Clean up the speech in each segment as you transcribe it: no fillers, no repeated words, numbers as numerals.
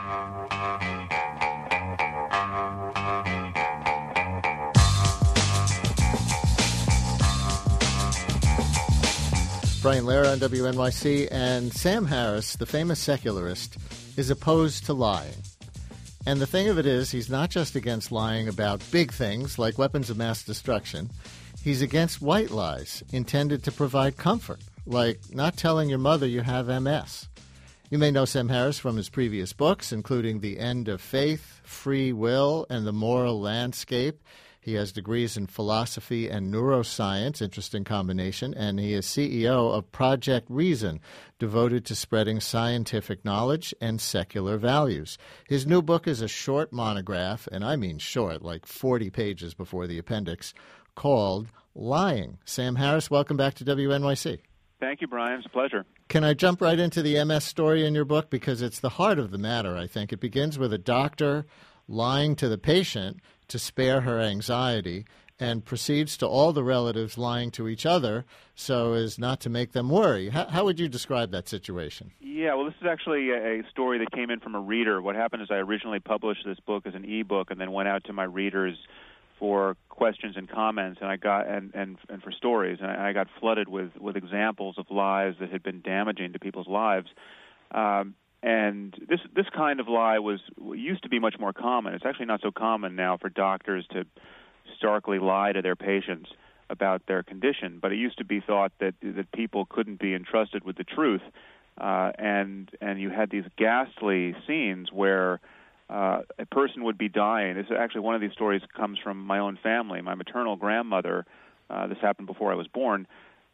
Brian Lehrer on WNYC, and Sam Harris, the famous secularist, is opposed to lying. And the thing of it is, he's not just against lying about big things like weapons of mass destruction. He's against white lies intended to provide comfort, like not telling your mother you have MS. You may know Sam Harris from his previous books, including The End of Faith, Free Will, and The Moral Landscape. He has degrees in philosophy and neuroscience, interesting combination, and he is CEO of Project Reason, devoted to spreading scientific knowledge and secular values. His new book is a short monograph, and I mean short, like 40 pages before the appendix, called Lying. Sam Harris, welcome back to WNYC. Thank you, Brian. It's a pleasure. Can I jump right into the MS story in your book? Because it's the heart of the matter, I think. It begins with a doctor lying to the patient to spare her anxiety, and proceeds to all the relatives lying to each other so as not to make them worry. How would you describe that situation? Yeah, well, this is actually a story that came in from a reader. What happened is I originally published this book as an ebook and then went out to my readers for questions and comments, and I got and for stories, and I got flooded with examples of lies that had been damaging to people's lives. And this kind of lie used to be much more common. It's actually not so common now for doctors to starkly lie to their patients about their condition. But it used to be thought that people couldn't be entrusted with the truth, and you had these ghastly scenes where a person would be dying. This is actually one of these stories comes from my own family. My maternal grandmother, this happened before I was born,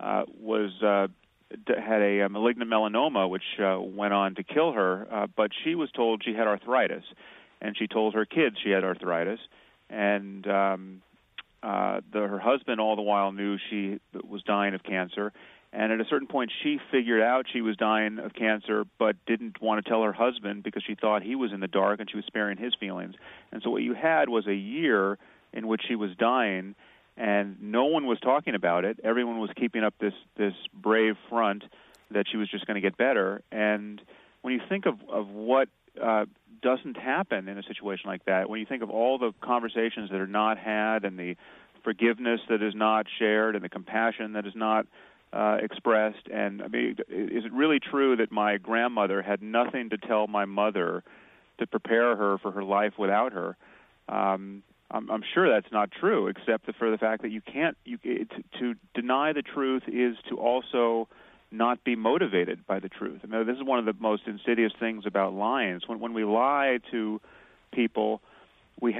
had a malignant melanoma, which went on to kill her, but she was told she had arthritis, and she told her kids she had arthritis, and her husband all the while knew she was dying of cancer, and at a certain point she figured out she was dying of cancer but didn't want to tell her husband because she thought he was in the dark and she was sparing his feelings. And so what you had was a year in which she was dying, and no one was talking about it. Everyone was keeping up this brave front that she was just going to get better. And when you think of what doesn't happen in a situation like that, when you think of all the conversations that are not had and the forgiveness that is not shared and the compassion that is not expressed, and I mean, is it really true that my grandmother had nothing to tell my mother to prepare her for her life without her? I'm sure that's not true, except for the fact that to deny the truth is to also not be motivated by the truth. I mean, this is one of the most insidious things about lying. When we lie to people, we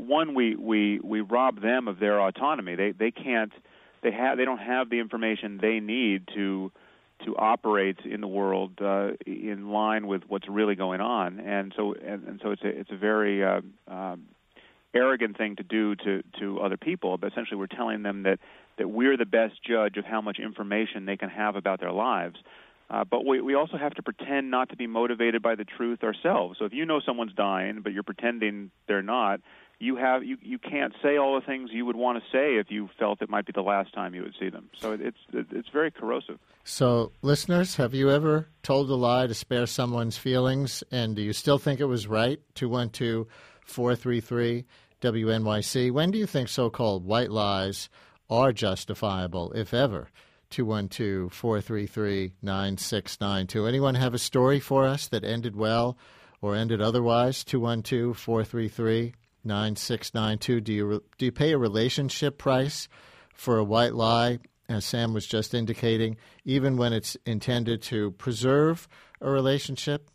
rob them of their autonomy. They don't have the information they need to operate in the world in line with what's really going on, and so it's a very arrogant thing to do to other people, but essentially we're telling them that we're the best judge of how much information they can have about their lives. But we also have to pretend not to be motivated by the truth ourselves. So if you know someone's dying, but you're pretending they're not, you can't say all the things you would want to say if you felt it might be the last time you would see them. So it's very corrosive. So listeners, have you ever told a lie to spare someone's feelings, and do you still think it was right? 212-433-WNYC. When do you think so-called white lies are justifiable, if ever? 212-433-9692. Anyone have a story for us that ended well or ended otherwise? 212-433-9692. Do you pay a relationship price for a white lie, as Sam was just indicating, even when it's intended to preserve a relationship?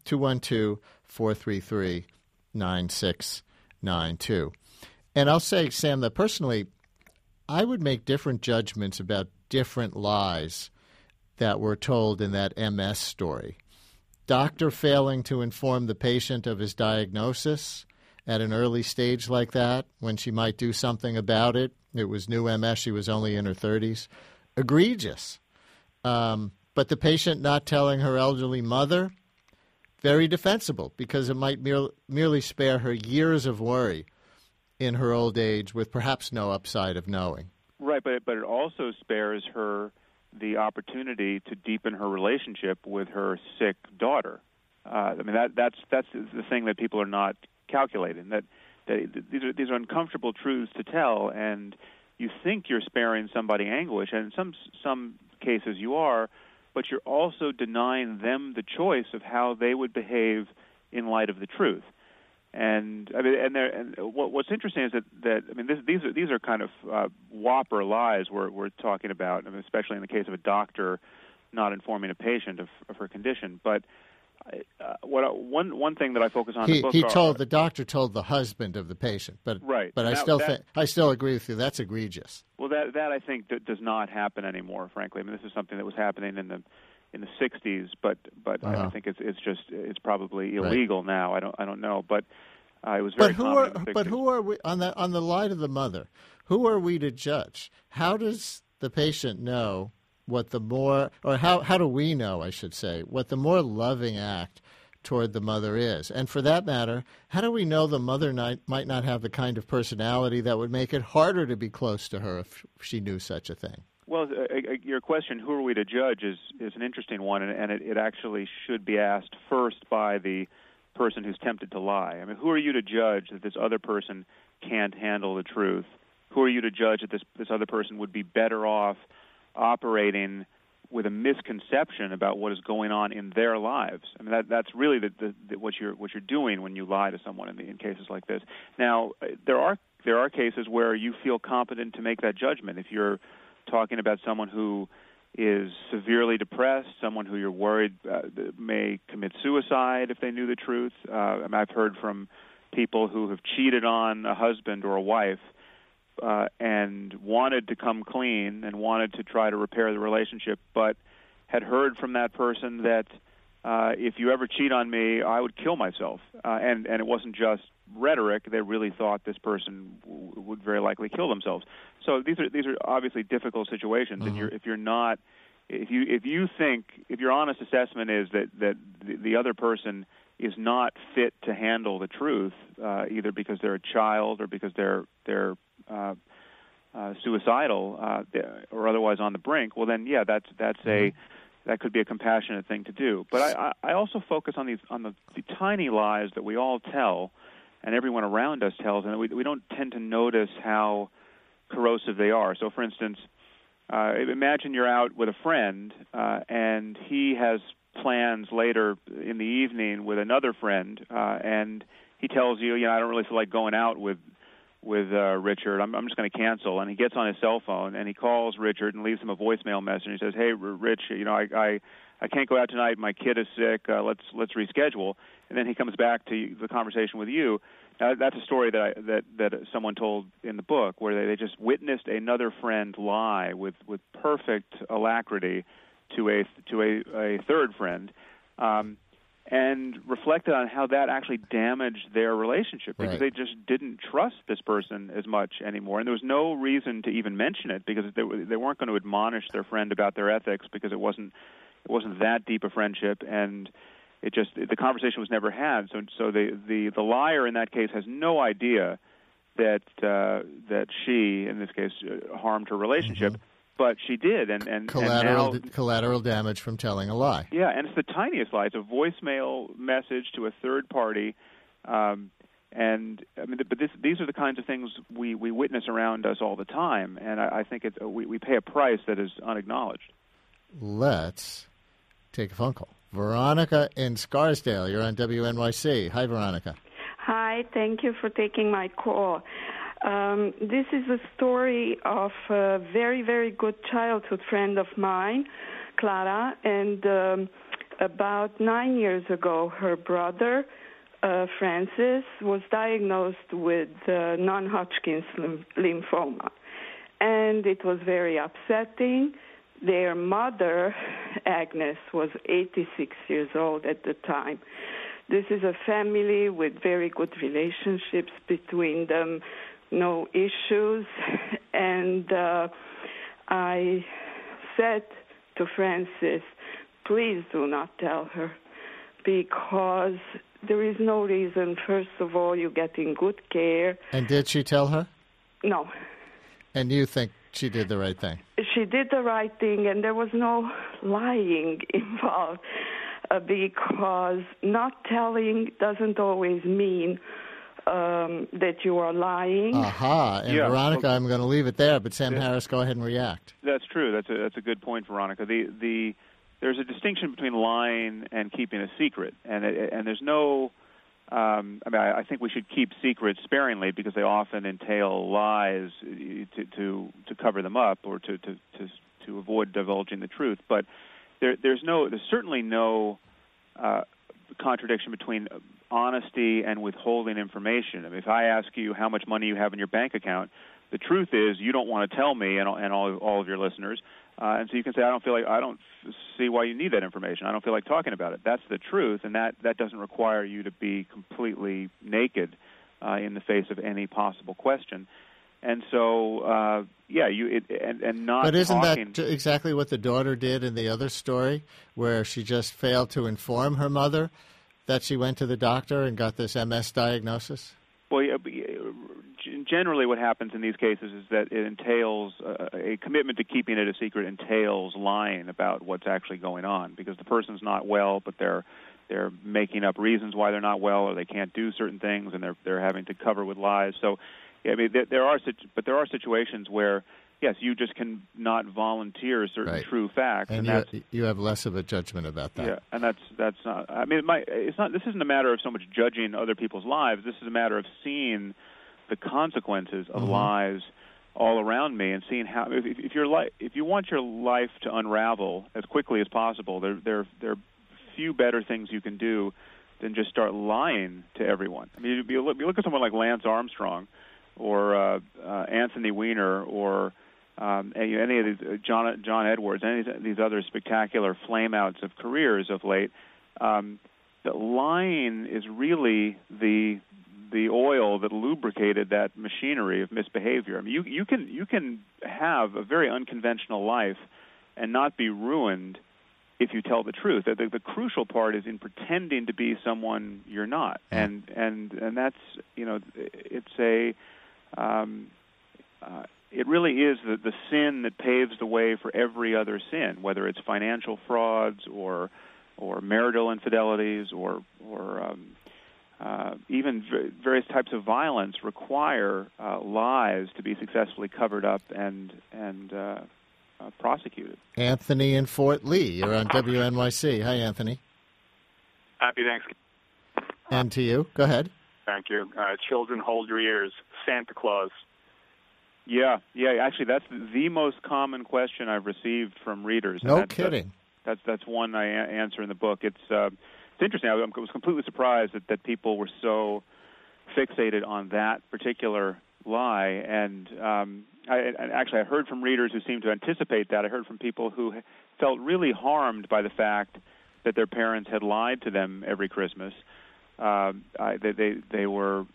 212-433-9692. And I'll say, Sam, that personally, I would make different judgments about different lies that were told in that MS story. Doctor failing to inform the patient of his diagnosis at an early stage like that, when she might do something about it. It was new MS. She was only in her 30s. Egregious. But the patient not telling her elderly mother, very defensible, because it might merely spare her years of worry in her old age with perhaps no upside of knowing. Right, but it also spares her the opportunity to deepen her relationship with her sick daughter. I mean, that's the thing that people are not calculating. That these are uncomfortable truths to tell, and you think you're sparing somebody anguish, and in some cases you are, but you're also denying them the choice of how they would behave in light of the truth. And I mean, and what's interesting is that I mean, these are kind of whopper lies we're talking about, I mean, especially in the case of a doctor not informing a patient of her condition. But one thing that I focus on in the book the doctor told the husband of the patient, but right. But I still agree with you. That's egregious. Well, that I think does not happen anymore. Frankly, I mean, this is something that was happening in the 60s, but I think it's probably illegal now. I don't know, but it was very common in the 60s. But who are we on the line of the mother? Who are we to judge? How does the patient know what the more, or how do we know, I should say, what the more loving act toward the mother is? And for that matter, how do we know the mother might not have the kind of personality that would make it harder to be close to her if she knew such a thing? Well, your question, who are we to judge, is an interesting one, and it actually should be asked first by the person who's tempted to lie. I mean, who are you to judge that this other person can't handle the truth? Who are you to judge that this other person would be better off operating with a misconception about what is going on in their lives? I mean, that's really what you're doing when you lie to someone in cases like this. Now, there are cases where you feel competent to make that judgment. If you're talking about someone who is severely depressed, someone who you're worried may commit suicide if they knew the truth. I've heard from people who have cheated on a husband or a wife and wanted to come clean and wanted to try to repair the relationship, but had heard from that person that if you ever cheat on me, I would kill myself. And it wasn't just rhetoric. They really thought this person would very likely kill themselves. So these are obviously difficult situations. Mm-hmm. And if your honest assessment is that the other person is not fit to handle the truth, either because they're a child or because they're suicidal or otherwise on the brink, well then, yeah, that could be a compassionate thing to do. But I also focus on the tiny lies that we all tell, and everyone around us tells, and we don't tend to notice how corrosive they are. So, for instance, imagine you're out with a friend, and he has plans later in the evening with another friend, and he tells you, I don't really feel like going out with Richard. I'm just going to cancel. And he gets on his cell phone and he calls Richard and leaves him a voicemail message. He says, "Hey, Rich, I can't go out tonight. My kid is sick. Let's reschedule." And then he comes back to the conversation with you. That's a story that someone told in the book, where they just witnessed another friend lie with perfect alacrity to a third friend. And reflected on how that actually damaged their relationship, because they just didn't trust this person as much anymore. And there was no reason to even mention it, because they weren't going to admonish their friend about their ethics, because it wasn't that deep a friendship, and the conversation was never had. So the liar in that case has no idea that she, in this case, harmed her relationship. Mm-hmm. But she did, and collateral damage from telling a lie. Yeah, and it's the tiniest lie. It's a voicemail message to a third party, and I mean, but these are the kinds of things we witness around us all the time, and I think we pay a price that is unacknowledged. Let's take a phone call. Veronica in Scarsdale, you're on WNYC. Hi, Veronica. Hi, thank you for taking my call. This is a story of a very, very good childhood friend of mine, Clara, and about 9 years ago, her brother, Francis, was diagnosed with non-Hodgkin's lymphoma, and it was very upsetting. Their mother, Agnes, was 86 years old at the time. This is a family with very good relationships between them, no issues, and I said to Francis, please do not tell her, because there is no reason. First of all, you're getting good care. And did she tell her? No. And you think she did the right thing? She did the right thing, and there was no lying involved. because not telling doesn't always mean that you are lying. Aha. And Yeah. Veronica, I'm going to leave it there, but Sam Harris, go ahead and react. That's true. That's a good point, Veronica. There's a distinction between lying and keeping a secret, and there's no. I think we should keep secrets sparingly because they often entail lies to cover them up or to avoid divulging the truth. But there's certainly no contradiction between honesty and withholding information. I mean, if I ask you how much money you have in your bank account, the truth is you don't want to tell me and all of your listeners, and so you can say I don't see why you need that information. I don't feel like talking about it. That's the truth, and that doesn't require you to be completely naked in the face of any possible question. And so, not. But isn't talking, that exactly what the daughter did in the other story, where she just failed to inform her mother that she went to the doctor and got this MS diagnosis? Well, generally what happens in these cases is that it entails a commitment to keeping it a secret entails lying about what's actually going on, because the person's not well, but they're making up reasons why they're not well, or they can't do certain things, and they're having to cover with lies. So, I mean, there are situations where, yes, you just can not volunteer certain true facts, and you have less of a judgment about that. Yeah, and that's not. I mean, it's not. This isn't a matter of so much judging other people's lives. This is a matter of seeing the consequences of lies all around me, and seeing how if you want your life to unravel as quickly as possible, there are few better things you can do than just start lying to everyone. I mean, you look at someone like Lance Armstrong, or Anthony Weiner, or any of these John Edwards, any of these other spectacular flameouts of careers of late. The lying is really the oil that lubricated that machinery of misbehavior. I mean, you can have a very unconventional life and not be ruined if you tell the truth. The crucial part is in pretending to be someone you're not, and that's it's a it really is the sin that paves the way for every other sin, whether it's financial frauds or marital infidelities or even various types of violence require lies to be successfully covered up and prosecuted. Anthony in Fort Lee, you're on WNYC. Hi, Anthony. Happy Thanksgiving. And to you. Go ahead. Thank you. Children, hold your ears. Santa Claus. Yeah. Actually, that's the most common question I've received from readers. No kidding. That's one I answer in the book. It's interesting. I was completely surprised that people were so fixated on that particular lie. And I heard from readers who seemed to anticipate that. I heard from people who felt really harmed by the fact that their parents had lied to them every Christmas. They were,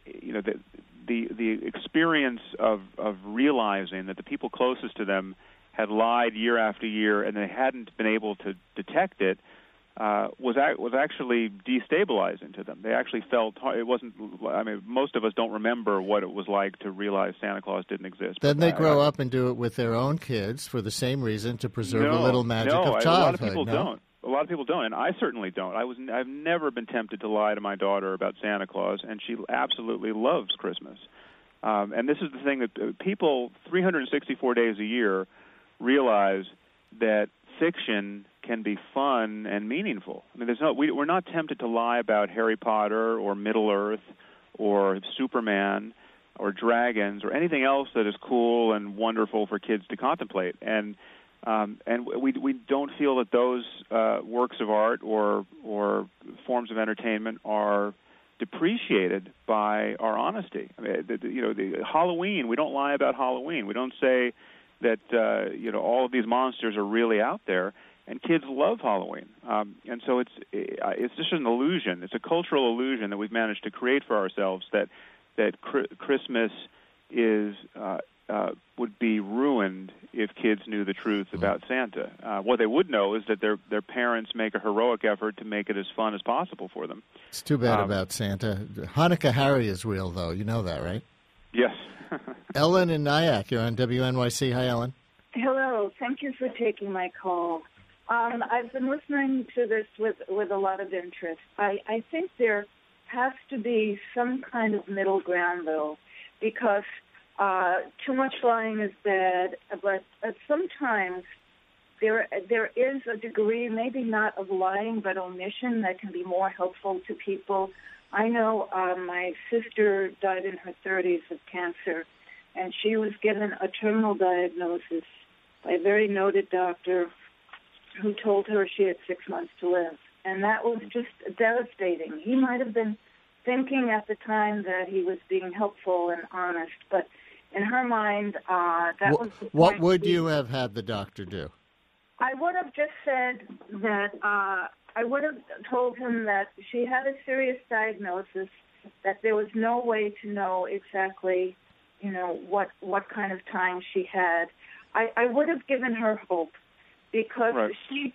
the experience of realizing that the people closest to them had lied year after year and they hadn't been able to detect it was actually destabilizing to them. They actually felt it wasn't. I mean, most of us don't remember what it was like to realize Santa Claus didn't exist. Then they grow up and do it with their own kids for the same reason, to preserve a little magic of childhood. A lot of people don't. A lot of people don't, and I certainly don't. I've never been tempted to lie to my daughter about Santa Claus, and she absolutely loves Christmas. And this is the thing that people 364 days a year realize that fiction can be fun and meaningful. I mean, we're not tempted to lie about Harry Potter or Middle Earth or Superman or dragons or anything else that is cool and wonderful for kids to contemplate. And we don't feel that those works of art or forms of entertainment are depreciated by our honesty. I mean, the Halloween, we don't lie about Halloween. We don't say that all of these monsters are really out there, and kids love Halloween. And so it's just an illusion. It's a cultural illusion that we've managed to create for ourselves that Christmas would be ruined if kids knew the truth about Santa. What they would know is that their parents make a heroic effort to make it as fun as possible for them. It's too bad about Santa. Hanukkah Harry is real, though. You know that, right? Yes. Ellen in Nyack, you're on WNYC. Hi, Ellen. Hello. Thank you for taking my call. I've been listening to this with a lot of interest. I think there has to be some kind of middle ground, though, because too much lying is bad, but sometimes there is a degree, maybe not of lying, but omission that can be more helpful to people. I know my sister died in her 30s of cancer, and she was given a terminal diagnosis by a very noted doctor who told her she had 6 months to live. And that was just devastating. He might have been thinking at the time that he was being helpful and honest, but in her mind, that was the point. What would you have had the doctor do? I would have just said that I would have told him that she had a serious diagnosis, that there was no way to know exactly, what kind of time she had. I would have given her hope, because right. she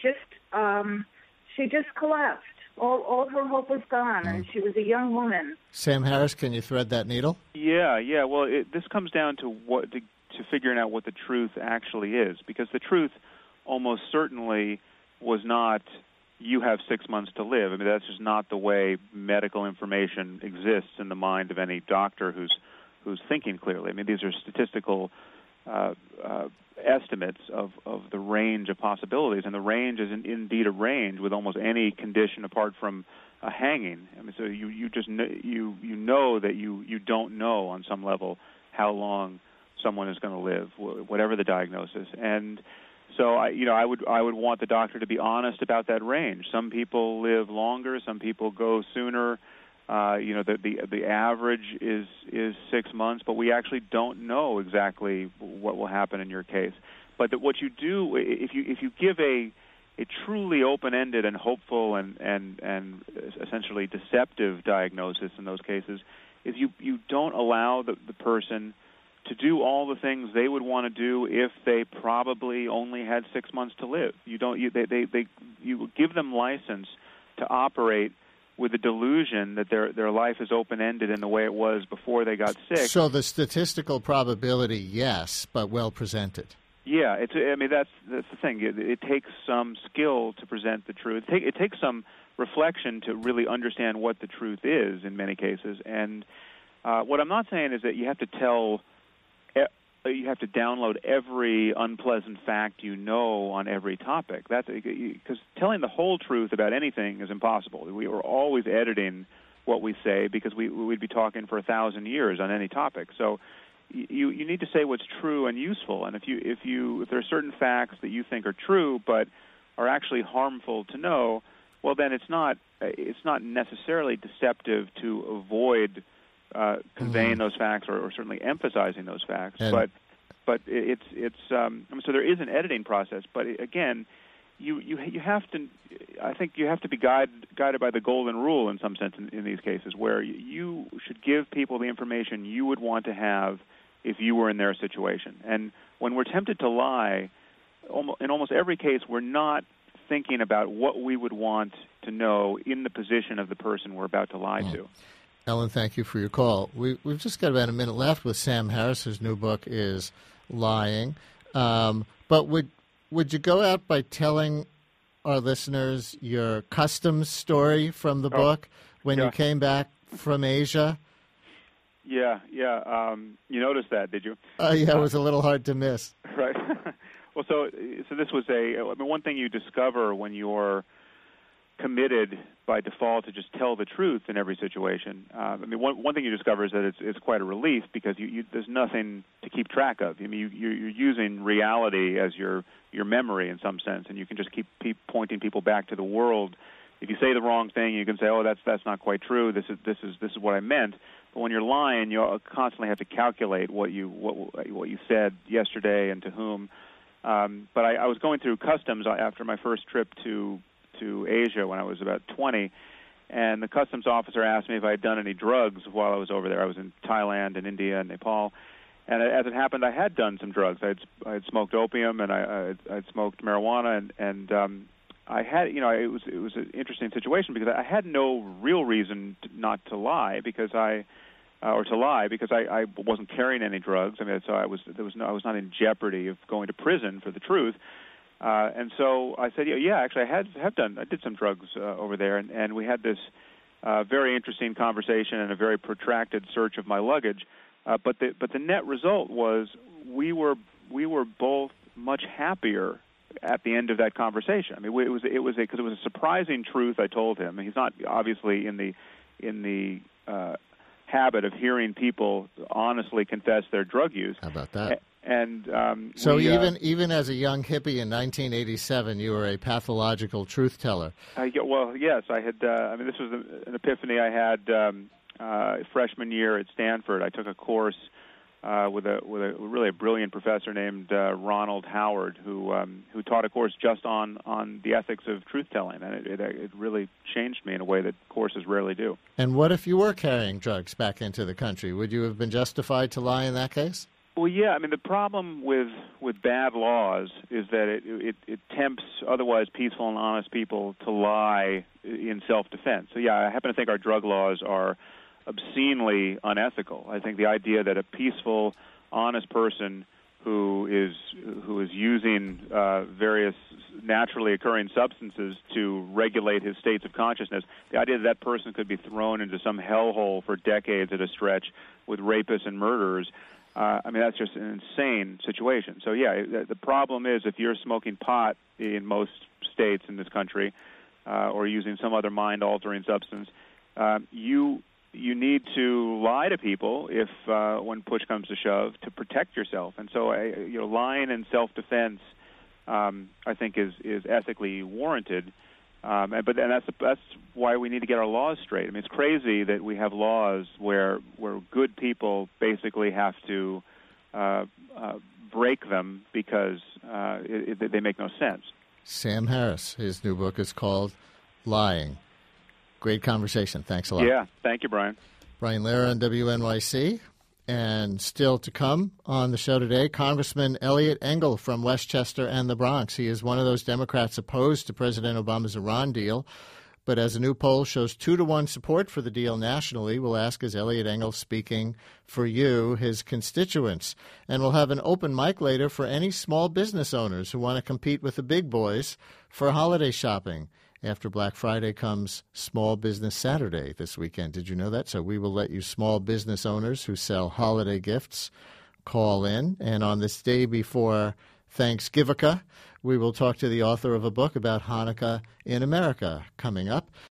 just collapsed. All her hope was gone, and she was a young woman. Sam Harris, can you thread that needle? Yeah. Well, this comes down to to figuring out what the truth actually is, because the truth almost certainly was not you have 6 months to live. I mean, that's just not the way medical information exists in the mind of any doctor who's thinking clearly. I mean, these are statistical estimates of the range of possibilities, and the range is indeed a range with almost any condition apart from a hanging. I mean, so you just know that you don't know on some level how long someone is going to live, whatever the diagnosis. And so I would want the doctor to be honest about that range. Some people live longer, some people go sooner. The average is 6 months, but we actually don't know exactly what will happen in your case. But what you do, if you give a truly open-ended and hopeful and essentially deceptive diagnosis in those cases, is you don't allow the person to do all the things they would want to do if they probably only had 6 months to live. You give them license to operate with the delusion that their life is open-ended in the way it was before they got sick. So the statistical probability, yes, but well presented. Yeah, that's the thing. It takes some skill to present the truth. It takes some reflection to really understand what the truth is in many cases. And what I'm not saying is that you have to download every unpleasant fact you know on every topic. That's because telling the whole truth about anything is impossible. We are always editing what we say because we'd be talking for 1,000 years on any topic. So you need to say what's true and useful. And if there are certain facts that you think are true but are actually harmful to know, well, then it's not necessarily deceptive to avoid conveying those facts or certainly emphasizing those facts. But it's so there is an editing process. But again, you have to. I think you have to be guided by the golden rule in some sense in these cases, where you should give people the information you would want to have if you were in their situation. And when we're tempted to lie, in almost every case, we're not thinking about what we would want to know in the position of the person we're about to lie to. Ellen, thank you for your call. We've just got about a minute left with Sam Harris, whose new book is Lying. But would you go out by telling our listeners your customs story from the book when you came back from Asia? Yeah. You noticed that, did you? Yeah, it was a little hard to miss. Right. Well, so this was one thing you discover when you're committed by default to just tell the truth in every situation. One thing you discover is that it's quite a relief because there's nothing to keep track of. I mean, you're using reality as your memory in some sense, and you can just keep pointing people back to the world. If you say the wrong thing, you can say, "Oh, that's not quite true. This is what I meant." But when you're lying, you constantly have to calculate what you said yesterday and to whom. But I was going through customs after my first trip to Asia when I was about 20, and the customs officer asked me if I had done any drugs while I was over there. I was in Thailand and India and Nepal, and as it happened, I had done some drugs. I had smoked opium and I'd smoked marijuana, and I had, it was an interesting situation because I had no real reason not to lie because I wasn't carrying any drugs. I mean, so I was not in jeopardy of going to prison for the truth. And so I said, yeah, actually, I did some drugs over there, and we had this very interesting conversation and a very protracted search of my luggage. But the net result was we were both much happier at the end of that conversation. I mean, it was because it was a surprising truth I told him. And he's not obviously in the habit of hearing people honestly confess their drug use. How about that? And so even as a young hippie in 1987, you were a pathological truth teller. Well, yes, I had. This was an epiphany I had freshman year at Stanford. I took a course with a really a brilliant professor named Ronald Howard, who taught a course just on the ethics of truth telling, and it really changed me in a way that courses rarely do. And what if you were carrying drugs back into the country? Would you have been justified to lie in that case? Well, yeah. I mean, the problem with bad laws is that it tempts otherwise peaceful and honest people to lie in self-defense. So, yeah, I happen to think our drug laws are obscenely unethical. I think the idea that a peaceful, honest person who is using various naturally occurring substances to regulate his states of consciousness, the idea that person could be thrown into some hellhole for decades at a stretch with rapists and murderers, that's just an insane situation. So, yeah, the problem is if you're smoking pot in most states in this country or using some other mind-altering substance, you need to lie to people if, when push comes to shove, to protect yourself. And so, lying in self-defense, I think, is ethically warranted. But that's why we need to get our laws straight. I mean, it's crazy that we have laws where good people basically have to break them because they make no sense. Sam Harris, his new book is called Lying. Great conversation. Thanks a lot. Yeah, thank you, Brian. Brian Lehrer on WNYC. And still to come on the show today, Congressman Eliot Engel from Westchester and the Bronx. He is one of those Democrats opposed to President Obama's Iran deal. But as a new poll shows 2-1 support for the deal nationally, we'll ask, is Eliot Engel speaking for you, his constituents? And we'll have an open mic later for any small business owners who want to compete with the big boys for holiday shopping. After Black Friday comes Small Business Saturday this weekend. Did you know that? So we will let you small business owners who sell holiday gifts call in. And on this day before Thanksgiving, we will talk to the author of a book about Hanukkah in America coming up.